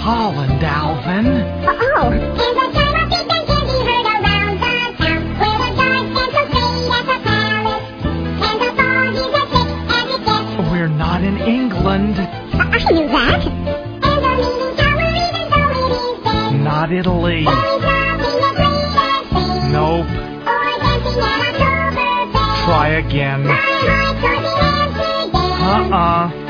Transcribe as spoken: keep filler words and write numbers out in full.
Holland, Alvin. Oh. And the time of Big Ben can be heard around the town, where the guards stand so straight at the palace, and the fog is as thick as it gets. We're not in England. Uh, I knew that. And the leaning tower, even though it is dead. Not Italy. There is nothing as great as this. Nope. Or dancing at Oktoberfest. Try again. My heart's for the Amsterdam. Uh-uh.